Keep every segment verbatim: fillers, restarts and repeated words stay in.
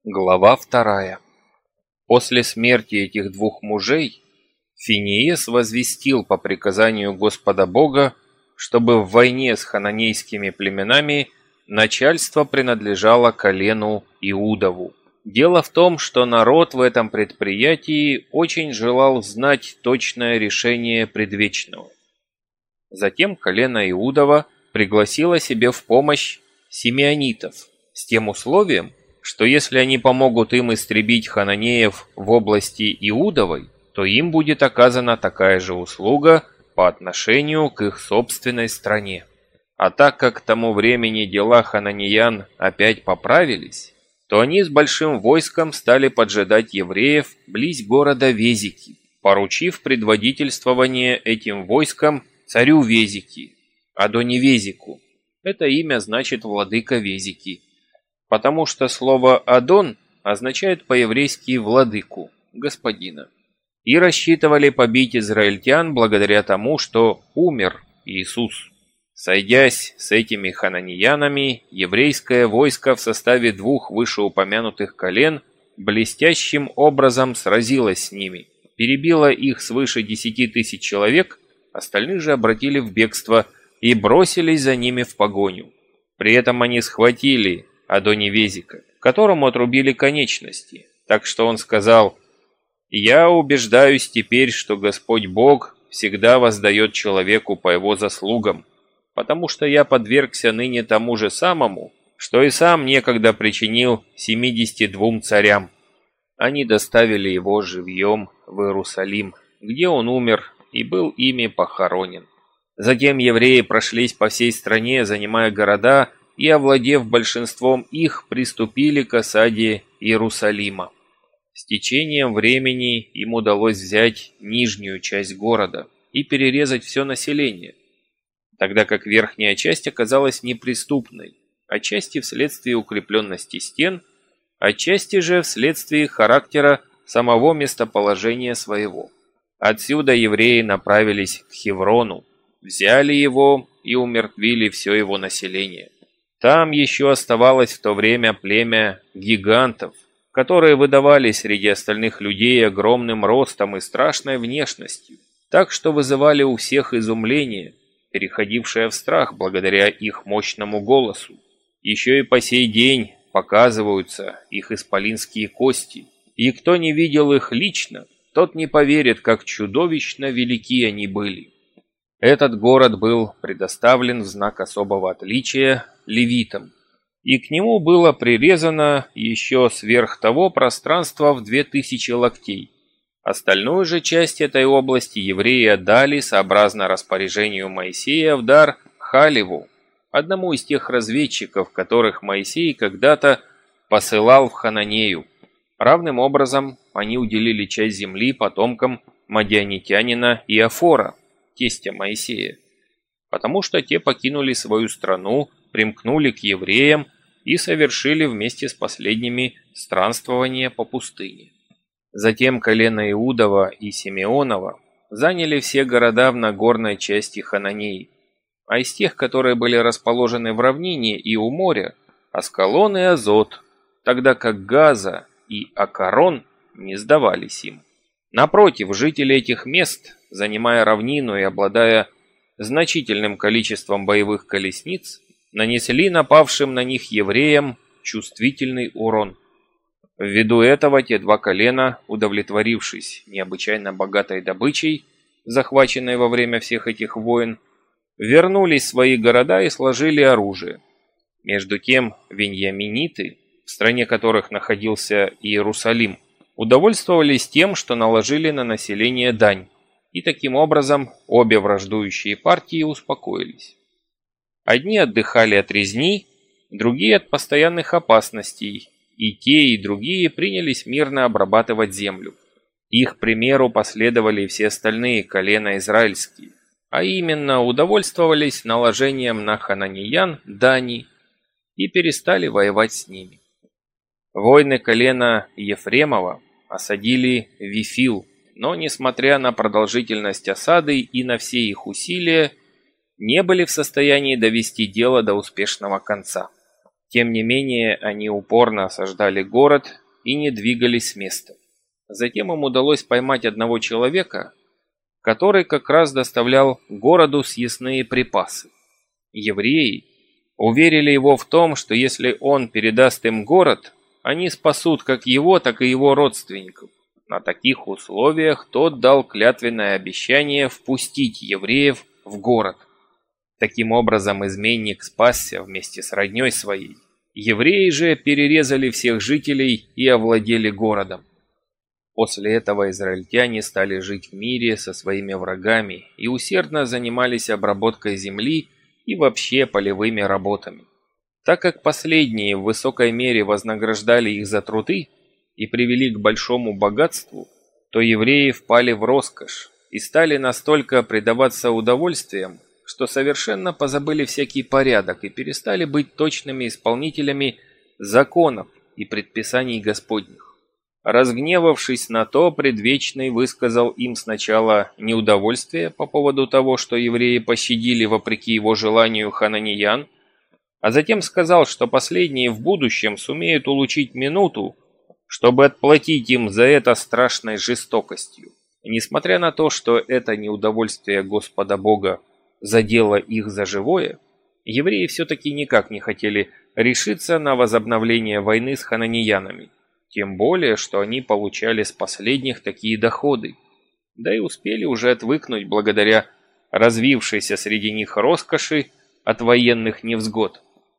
Глава вторая. После смерти этих двух мужей Финеес возвестил по приказанию Господа Бога, чтобы в войне с хананейскими племенами начальство принадлежало колену Иудову. Дело в том, что народ в этом предприятии очень желал знать точное решение предвечного. Затем колено Иудова пригласило себе в помощь симеонитов с тем условием, что если они помогут им истребить хананеев в области Иудовой, то им будет оказана такая же услуга по отношению к их собственной стране. А так как к тому времени дела хананеян опять поправились, то они с большим войском стали поджидать евреев близ города Везики, поручив предводительствование этим войском царю Везики, Адони-Везику. Это имя значит «владыка Везики», потому что слово «Адон» означает по-еврейски «владыку», «господина». И рассчитывали побить израильтян благодаря тому, что умер Иисус. Сойдясь с этими хананеянами, еврейское войско в составе двух вышеупомянутых колен блестящим образом сразилось с ними, перебило их свыше десяти тысяч человек, остальных же обратили в бегство и бросились за ними в погоню. При этом они схватили Адони-Везика, которому отрубили конечности, так что он сказал: «Я убеждаюсь теперь, что Господь Бог всегда воздает человеку по его заслугам, потому что я подвергся ныне тому же самому, что и сам некогда причинил семидесяти двум царям». Они доставили его живьем в Иерусалим, где он умер и был ими похоронен. Затем евреи прошлись по всей стране, занимая города, и, овладев большинством их, приступили к осаде Иерусалима. С течением времени им удалось взять нижнюю часть города и перерезать все население, тогда как верхняя часть оказалась неприступной, отчасти вследствие укрепленности стен, отчасти же вследствие характера самого местоположения своего. Отсюда евреи направились к Хеврону, взяли его и умертвили все его население. Там еще оставалось в то время племя гигантов, которые выдавали среди остальных людей огромным ростом и страшной внешностью, так что вызывали у всех изумление, переходившее в страх благодаря их мощному голосу. Еще и по сей день показываются их исполинские кости, и кто не видел их лично, тот не поверит, как чудовищно велики они были. Этот город был предоставлен в знак особого отличия левитам, и к нему было прирезано еще сверх того пространство в две тысячи локтей. Остальную же часть этой области евреи отдали, сообразно распоряжению Моисея, в дар Халеву, одному из тех разведчиков, которых Моисей когда-то посылал в Хананею. Равным образом они уделили часть земли потомкам мадианитянина Иофора, тестя Моисея, потому что те покинули свою страну, примкнули к евреям и совершили вместе с последними странствование по пустыне. Затем колено Иудова и Симеонова заняли все города в нагорной части Хананеи, а из тех, которые были расположены в равнине и у моря, Аскалон и Азот, тогда как Газа и Акарон не сдавались им. Напротив, жители этих мест, занимая равнину и обладая значительным количеством боевых колесниц, нанесли напавшим на них евреям чувствительный урон. Ввиду этого те два колена, удовлетворившись необычайно богатой добычей, захваченной во время всех этих войн, вернулись в свои города и сложили оружие. Между тем веньяминиты, в стране которых находился Иерусалим, удовольствовались тем, что наложили на население дань, и таким образом обе враждующие партии успокоились. Одни отдыхали от резни, другие от постоянных опасностей, и те, и другие принялись мирно обрабатывать землю. Их примеру последовали все остальные колена израильские, а именно удовольствовались наложением на хананеян дани и перестали воевать с ними. Войны колена Ефремова осадили Вифил, но, несмотря на продолжительность осады и на все их усилия, не были в состоянии довести дело до успешного конца. Тем не менее, они упорно осаждали город и не двигались с места. Затем им удалось поймать одного человека, который как раз доставлял городу съестные припасы. Евреи уверили его в том, что если он передаст им город, они спасут как его, так и его родственников. На таких условиях тот дал клятвенное обещание впустить евреев в город. Таким образом, изменник спасся вместе с роднёй своей. Евреи же перерезали всех жителей и овладели городом. После этого израильтяне стали жить в мире со своими врагами и усердно занимались обработкой земли и вообще полевыми работами. Так как последние в высокой мере вознаграждали их за труды и привели к большому богатству, то евреи впали в роскошь и стали настолько предаваться удовольствиям, что совершенно позабыли всякий порядок и перестали быть точными исполнителями законов и предписаний Господних. Разгневавшись на то, Предвечный высказал им сначала неудовольствие по поводу того, что евреи пощадили вопреки его желанию хананеян, а затем сказал, что последние в будущем сумеют улучшить минуту, чтобы отплатить им за это страшной жестокостью. Несмотря на то, что это неудовольствие Господа Бога задело их за живое, евреи все-таки никак не хотели решиться на возобновление войны с хананеянами. Тем более, что они получали с последних такие доходы, да и успели уже отвыкнуть благодаря развившейся среди них роскоши от военных невзгод.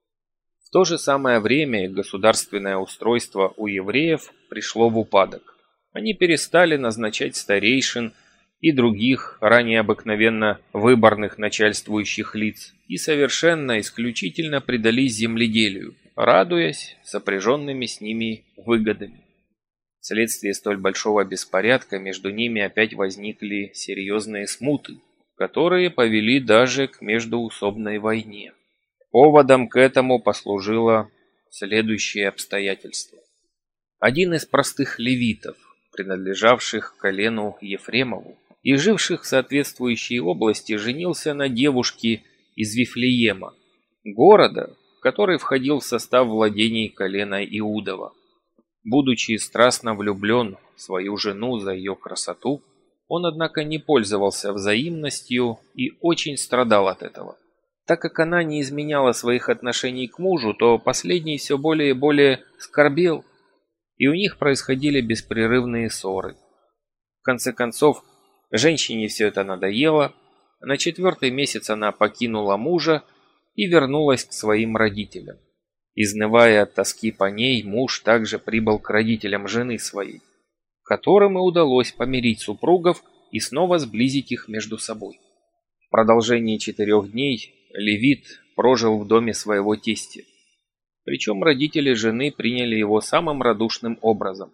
В то же самое время государственное устройство у евреев пришло в упадок. Они перестали назначать старейшин и других, ранее обыкновенно выборных начальствующих лиц, и совершенно исключительно предались земледелию, радуясь сопряженными с ними выгодами. Вследствие столь большого беспорядка между ними опять возникли серьезные смуты, которые повели даже к междоусобной войне. Поводом к этому послужило следующее обстоятельство. Один из простых левитов, принадлежавших к колену Ефремову и живших в соответствующей области, женился на девушке из Вифлеема, города, который входил в состав владений колена Иудова. Будучи страстно влюблен в свою жену за ее красоту, он, однако, не пользовался взаимностью и очень страдал от этого. Так как она не изменяла своих отношений к мужу, то последний все более и более скорбел, и у них происходили беспрерывные ссоры. В конце концов, женщине все это надоело, на четвертый месяц она покинула мужа и вернулась к своим родителям. Изнывая от тоски по ней, муж также прибыл к родителям жены своей, которым и удалось помирить супругов и снова сблизить их между собой. В продолжении четырех дней левит прожил в доме своего тестя, причем родители жены приняли его самым радушным образом.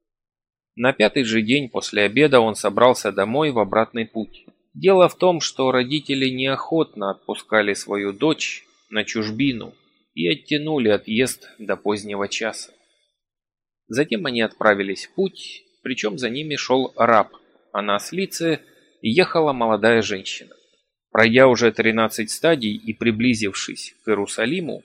На пятый же день после обеда он собрался домой в обратный путь. Дело в том, что родители неохотно отпускали свою дочь на чужбину и оттянули отъезд до позднего часа. Затем они отправились в путь, причем за ними шел раб, а на ослице ехала молодая женщина. Пройдя уже тринадцать стадий и приблизившись к Иерусалиму,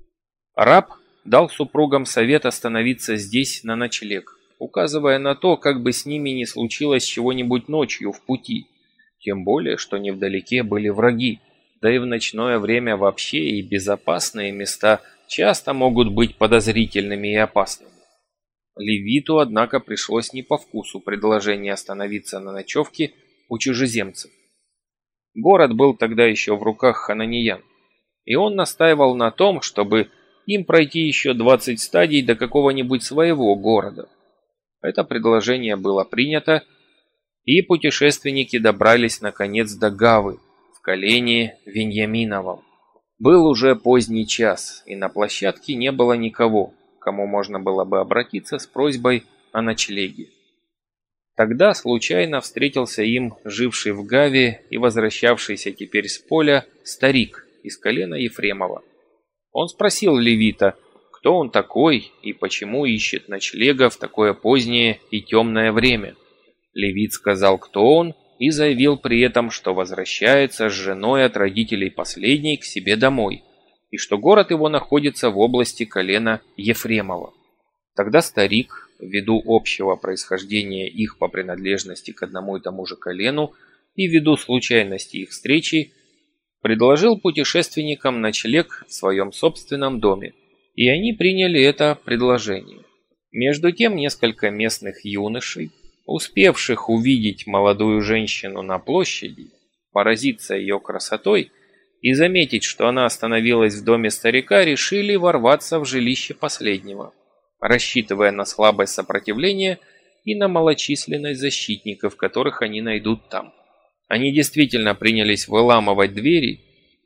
раб дал супругам совет остановиться здесь на ночлег, указывая на то, как бы с ними не случилось чего-нибудь ночью в пути, тем более, что невдалеке были враги, да и в ночное время вообще и безопасные места часто могут быть подозрительными и опасными. Левиту, однако, пришлось не по вкусу предложение остановиться на ночевке у чужеземцев. Город был тогда еще в руках хананеян, и он настаивал на том, чтобы им пройти еще двадцать стадий до какого-нибудь своего города. Это предложение было принято, и путешественники добрались наконец до Гавы, в колене Виньяминовом. Был уже поздний час, и на площадке не было никого, к кому можно было бы обратиться с просьбой о ночлеге. Тогда случайно встретился им живший в Гаве и возвращавшийся теперь с поля старик из колена Ефремова. Он спросил левита, кто он такой и почему ищет ночлега в такое позднее и темное время. Левит сказал, кто он, и заявил при этом, что возвращается с женой от родителей последней к себе домой, и что город его находится в области колена Ефремова. Тогда старик, ввиду общего происхождения их по принадлежности к одному и тому же колену и ввиду случайности их встречи, предложил путешественникам ночлег в своем собственном доме, и они приняли это предложение. Между тем несколько местных юношей, успевших увидеть молодую женщину на площади, поразиться ее красотой и заметить, что она остановилась в доме старика, решили ворваться в жилище последнего, рассчитывая на слабое сопротивление и на малочисленность защитников, которых они найдут там. Они действительно принялись выламывать двери,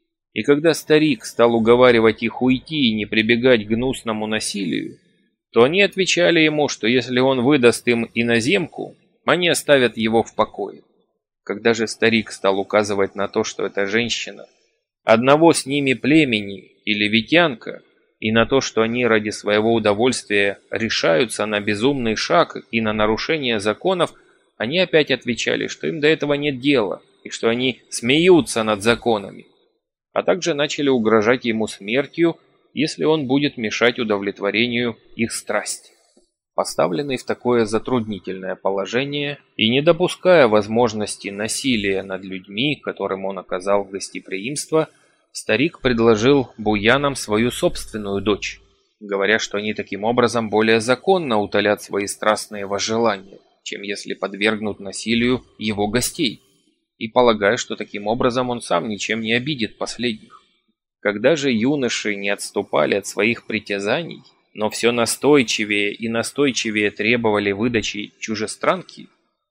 и когда старик стал уговаривать их уйти и не прибегать к гнусному насилию, то они отвечали ему, что если он выдаст им иноземку, они оставят его в покое. Когда же старик стал указывать на то, что эта женщина одного с ними племени или витянка, и на то, что они ради своего удовольствия решаются на безумный шаг и на нарушение законов, они опять отвечали, что им до этого нет дела, и что они смеются над законами, а также начали угрожать ему смертью, если он будет мешать удовлетворению их страсти. Поставленный в такое затруднительное положение и не допуская возможности насилия над людьми, которым он оказал гостеприимство, старик предложил буянам свою собственную дочь, говоря, что они таким образом более законно утолят свои страстные возжелания, чем если подвергнут насилию его гостей, и полагая, что таким образом он сам ничем не обидит последних. Когда же юноши не отступали от своих притязаний, но все настойчивее и настойчивее требовали выдачи чужестранки,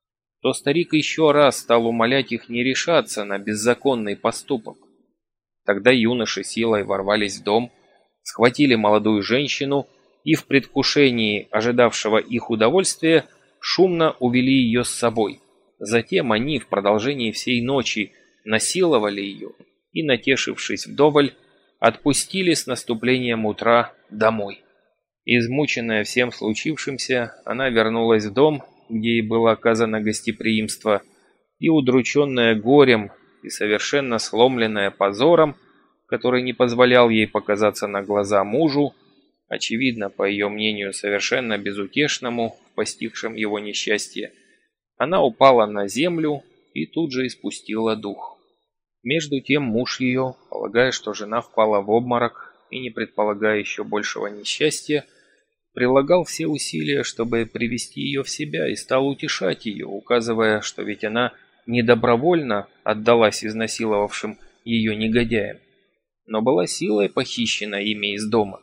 то старик еще раз стал умолять их не решаться на беззаконный поступок. Тогда юноши силой ворвались в дом, схватили молодую женщину и в предвкушении ожидавшего их удовольствия шумно увели ее с собой. Затем они в продолжении всей ночи насиловали ее и, натешившись вдоволь, отпустили с наступлением утра домой. Измученная всем случившимся, она вернулась в дом, где ей было оказано гостеприимство, и, удрученная горем и совершенно сломленная позором, который не позволял ей показаться на глаза мужу, очевидно, по ее мнению, совершенно безутешному в постигшем его несчастье, она упала на землю и тут же испустила дух. Между тем муж ее, полагая, что жена впала в обморок и не предполагая еще большего несчастья, прилагал все усилия, чтобы привести ее в себя, и стал утешать ее, указывая, что ведь она недобровольно отдалась изнасиловавшим ее негодяям, но была силой похищена ими из дома.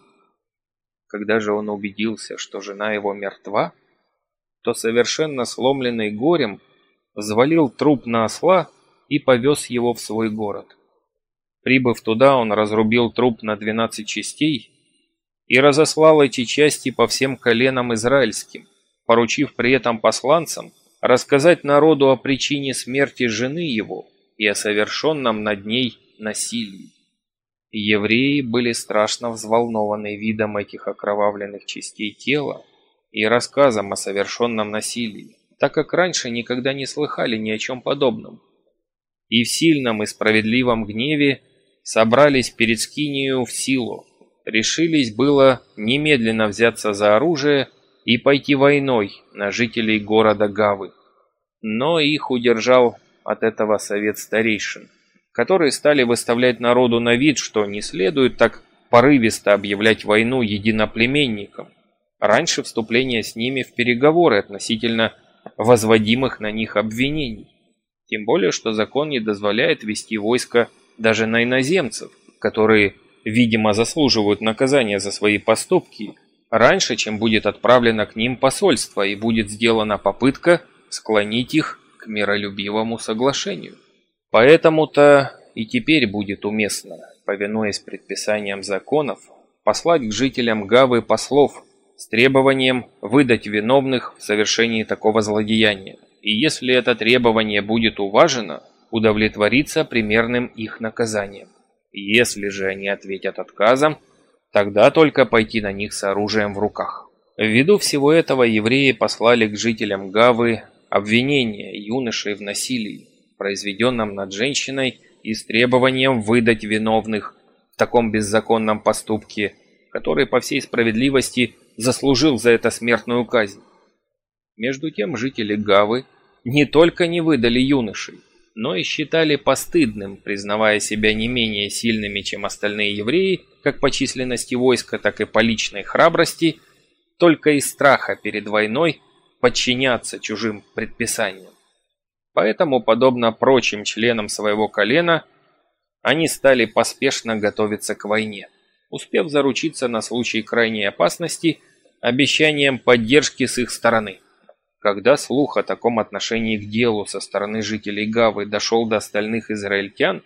Когда же он убедился, что жена его мертва, то совершенно сломленный горем взвалил труп на осла и повез его в свой город. Прибыв туда, он разрубил труп на двенадцать частей и разослал эти части по всем коленам израильским, поручив при этом посланцам рассказать народу о причине смерти жены его и о совершенном над ней насилии. Евреи были страшно взволнованы видом этих окровавленных частей тела и рассказом о совершенном насилии, так как раньше никогда не слыхали ни о чем подобном. И в сильном и справедливом гневе собрались перед скинию в Сило, решились было немедленно взяться за оружие и пойти войной на жителей города Гавы. Но их удержал от этого совет старейшин, которые стали выставлять народу на вид, что не следует так порывисто объявлять войну единоплеменникам, раньше вступления с ними в переговоры относительно возводимых на них обвинений. Тем более, что закон не дозволяет вести войско даже на иноземцев, которые, видимо, заслуживают наказания за свои поступки, раньше, чем будет отправлено к ним посольство и будет сделана попытка склонить их к миролюбивому соглашению. Поэтому-то и теперь будет уместно, повинуясь предписаниям законов, послать к жителям Гавы послов с требованием выдать виновных в совершении такого злодеяния. И если это требование будет уважено, удовлетвориться примерным их наказанием. Если же они ответят отказом, тогда только пойти на них с оружием в руках. Ввиду всего этого евреи послали к жителям Гавы обвинение юношей в насилии, произведенном над женщиной, и с требованием выдать виновных в таком беззаконном поступке, который по всей справедливости заслужил за это смертную казнь. Между тем жители Гавы не только не выдали юношей, но и считали постыдным, признавая себя не менее сильными, чем остальные евреи, как по численности войска, так и по личной храбрости, только из страха перед войной подчиняться чужим предписаниям. Поэтому, подобно прочим членам своего колена, они стали поспешно готовиться к войне, успев заручиться на случай крайней опасности обещанием поддержки с их стороны. Когда слух о таком отношении к делу со стороны жителей Гавы дошел до остальных израильтян,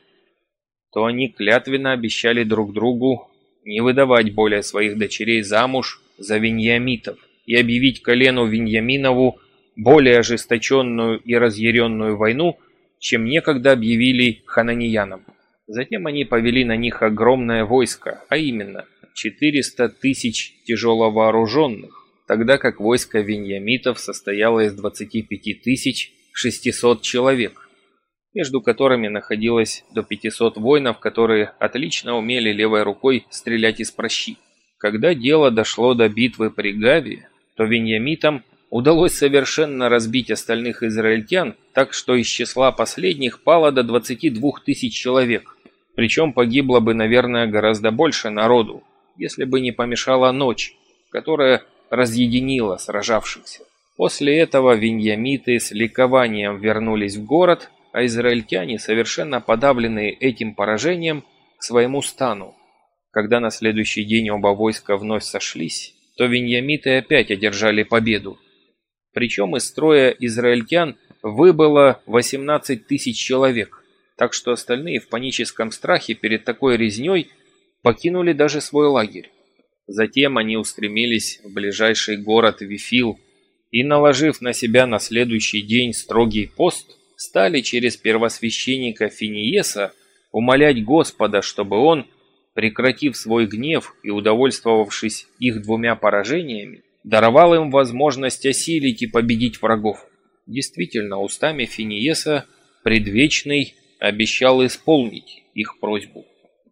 то они клятвенно обещали друг другу не выдавать более своих дочерей замуж за виньямитов и объявить колену Виньяминову более ожесточенную и разъяренную войну, чем некогда объявили хананеянам. Затем они повели на них огромное войско, а именно четыреста тысяч тяжеловооруженных, тогда как войско виньямитов состояло из двадцати пяти тысяч шестисот человек, между которыми находилось до пятисот воинов, которые отлично умели левой рукой стрелять из прощи. Когда дело дошло до битвы при Гаве, то виньямитам удалось совершенно разбить остальных израильтян, так что из числа последних пало до двадцати двух тысяч человек. Причем погибло бы, наверное, гораздо больше народу, если бы не помешала ночь, которая разъединила сражавшихся. После этого виньямиты с ликованием вернулись в город, а израильтяне, совершенно подавленные этим поражением, к своему стану. Когда на следующий день оба войска вновь сошлись, то виньямиты опять одержали победу. Причем из строя израильтян выбыло восемнадцать тысяч человек, так что остальные в паническом страхе перед такой резней покинули даже свой лагерь. Затем они устремились в ближайший город Вифил и, наложив на себя на следующий день строгий пост, стали через первосвященника Финиеса умолять Господа, чтобы он, прекратив свой гнев и удовольствовавшись их двумя поражениями, даровал им возможность осилить и победить врагов. Действительно, устами Финиеса предвечный обещал исполнить их просьбу.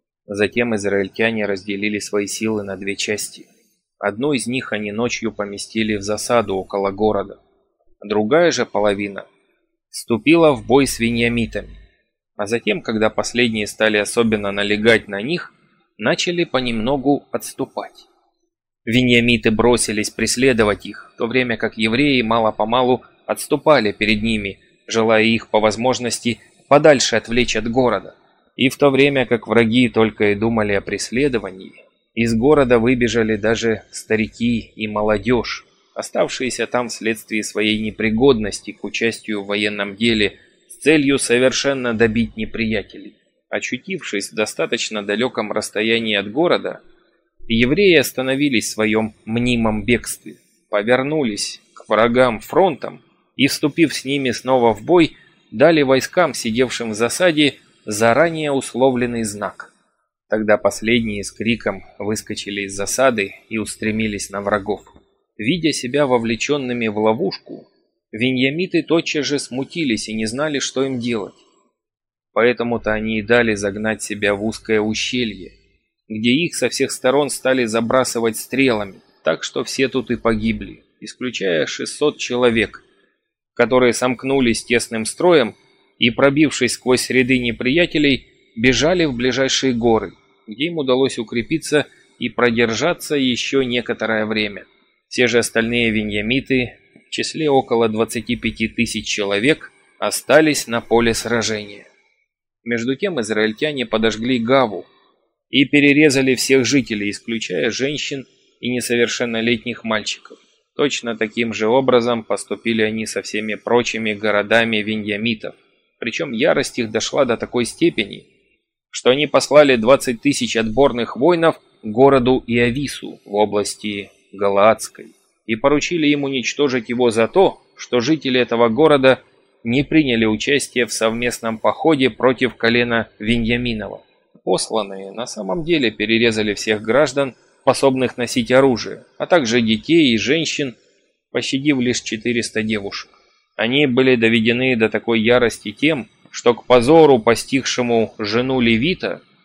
Затем израильтяне разделили свои силы на две части. Одну из них они ночью поместили в засаду около города. Другая же половина вступила в бой с виньямитами. А затем, когда последние стали особенно налегать на них, начали понемногу отступать. Виньямиты бросились преследовать их, в то время как евреи мало-помалу отступали перед ними, желая их по возможности подальше отвлечь от города. И в то время как враги только и думали о преследовании, из города выбежали даже старики и молодежь, оставшиеся там вследствие своей непригодности к участию в военном деле с целью совершенно добить неприятелей. Очутившись в достаточно далеком расстоянии от города, евреи остановились в своем мнимом бегстве, повернулись к врагам фронтом и, вступив с ними снова в бой, дали войскам, сидевшим в засаде, заранее условленный знак. Тогда последние с криком выскочили из засады и устремились на врагов. Видя себя вовлеченными в ловушку, виньямиты тотчас же смутились и не знали, что им делать. Поэтому-то они и дали загнать себя в узкое ущелье, где их со всех сторон стали забрасывать стрелами, так что все тут и погибли, исключая шестьсот человек, которые сомкнулись тесным строем и, пробившись сквозь ряды неприятелей, бежали в ближайшие горы, где им удалось укрепиться и продержаться еще некоторое время. Все же остальные виньямиты, в числе около двадцати пяти тысяч человек, остались на поле сражения. Между тем израильтяне подожгли Гаву и перерезали всех жителей, исключая женщин и несовершеннолетних мальчиков. Точно таким же образом поступили они со всеми прочими городами виньямитов. Причем ярость их дошла до такой степени, что они послали двадцать тысяч отборных воинов к городу Иавису в области Галаадской и поручили им уничтожить его за то, что жители этого города не приняли участие в совместном походе против колена Виньяминова. Посланные на самом деле перерезали всех граждан, способных носить оружие, а также детей и женщин, пощадив лишь четыреста девушек. Они были доведены до такой ярости тем, что к позору, постигшему жену левита,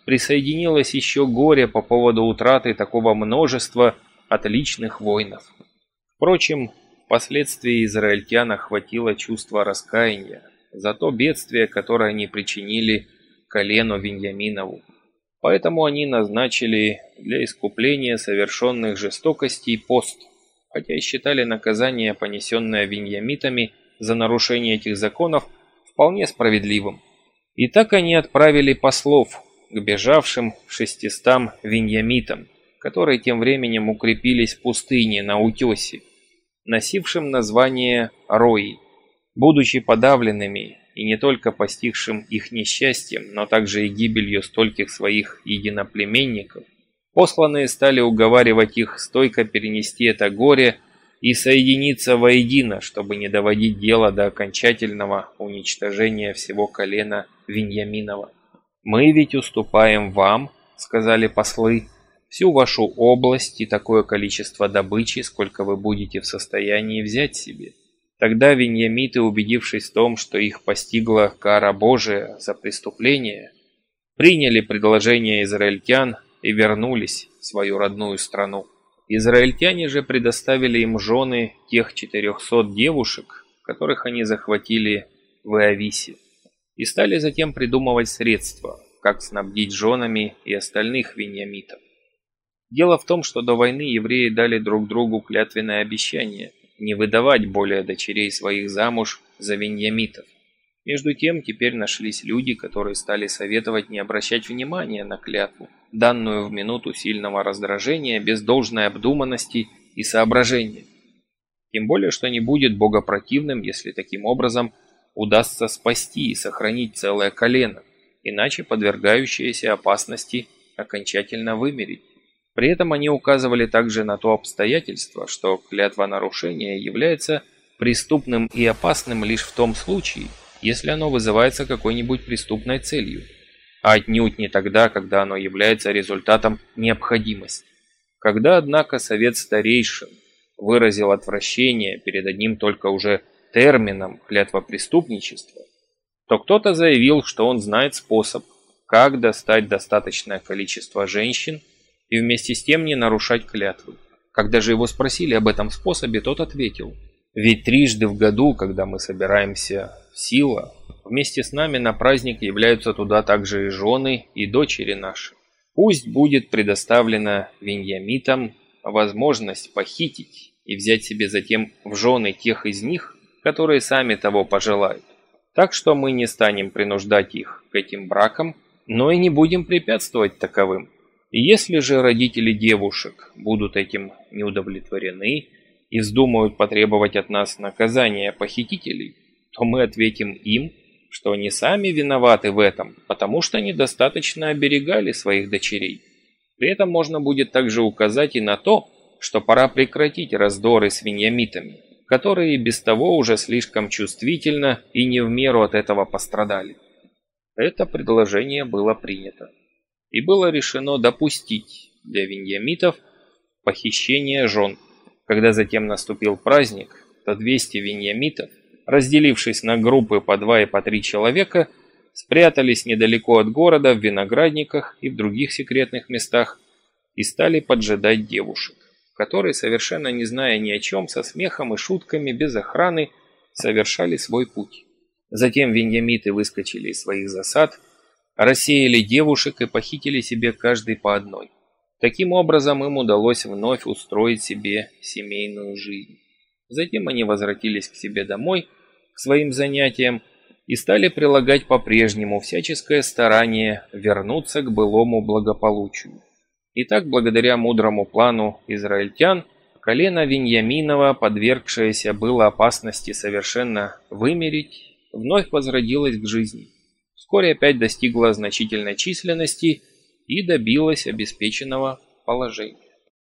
присоединилось еще горе по поводу утраты такого множества отличных воинов. Впрочем, впоследствии израильтян охватило чувство раскаяния за то бедствие, которое они причинили колену Виньяминову. Поэтому они назначили для искупления совершенных жестокостей пост, хотя и считали наказание, понесенное виньямитами за нарушение этих законов, вполне справедливым. И так они отправили послов к бежавшим шестистам виньямитам, которые тем временем укрепились в пустыне на утесе, носившим название Рои. Будучи подавленными и не только постигшим их несчастьем, но также и гибелью стольких своих единоплеменников, посланные стали уговаривать их стойко перенести это горе и соединиться воедино, чтобы не доводить дело до окончательного уничтожения всего колена Виньяминова. «Мы ведь уступаем вам, — сказали послы, — всю вашу область и такое количество добычи, сколько вы будете в состоянии взять себе». Тогда виньямиты, убедившись в том, что их постигла кара Божия за преступление, приняли предложение израильтян и вернулись в свою родную страну. Израильтяне же предоставили им жены тех четырехсот девушек, которых они захватили в Иовисе, и стали затем придумывать средства, как снабдить женами и остальных виньямитов. Дело в том, что до войны евреи дали друг другу клятвенное обещание не выдавать более дочерей своих замуж за виньямитов. Между тем, теперь нашлись люди, которые стали советовать не обращать внимания на клятву, данную в минуту сильного раздражения без должной обдуманности и соображения. Тем более, что не будет богопротивным, если таким образом удастся спасти и сохранить целое колено, иначе подвергающееся опасности окончательно вымереть. При этом они указывали также на то обстоятельство, что клятвонарушение является преступным и опасным лишь в том случае, если оно вызывается какой-нибудь преступной целью, а отнюдь не тогда, когда оно является результатом необходимости. Когда, однако, совет старейшин выразил отвращение перед одним только уже термином клятвопреступничества, то кто-то заявил, что он знает способ, как достать достаточное количество женщин и вместе с тем не нарушать клятвы. Когда же его спросили об этом способе, тот ответил: «Ведь трижды в году, когда мы собираемся в Сило, вместе с нами на праздник являются туда также и жены, и дочери наши. Пусть будет предоставлена виньямитам возможность похитить и взять себе затем в жены тех из них, которые сами того пожелают. Так что мы не станем принуждать их к этим бракам, но и не будем препятствовать таковым. И если же родители девушек будут этим не удовлетворены и вздумают потребовать от нас наказания похитителей, то мы ответим им, что они сами виноваты в этом, потому что недостаточно оберегали своих дочерей. При этом можно будет также указать и на то, что пора прекратить раздоры с виньямитами, которые без того уже слишком чувствительно и не в меру от этого пострадали». Это предложение было принято, и было решено допустить для виньямитов похищение жен. Когда затем наступил праздник, то двести виньямитов, разделившись на группы по два и по три человека, спрятались недалеко от города в виноградниках и в других секретных местах и стали поджидать девушек, которые, совершенно не зная ни о чем, со смехом и шутками, без охраны, совершали свой путь. Затем виньямиты выскочили из своих засад, рассеяли девушек и похитили себе каждый по одной. Таким образом им удалось вновь устроить себе семейную жизнь. Затем они возвратились к себе домой, к своим занятиям, и стали прилагать по-прежнему всяческое старание вернуться к былому благополучию. Итак, благодаря мудрому плану израильтян, колено Виньяминова, подвергшееся было опасности совершенно вымереть, вновь возродилось к жизни. Вскоре опять достигла значительной численности и добилась обеспеченного положения.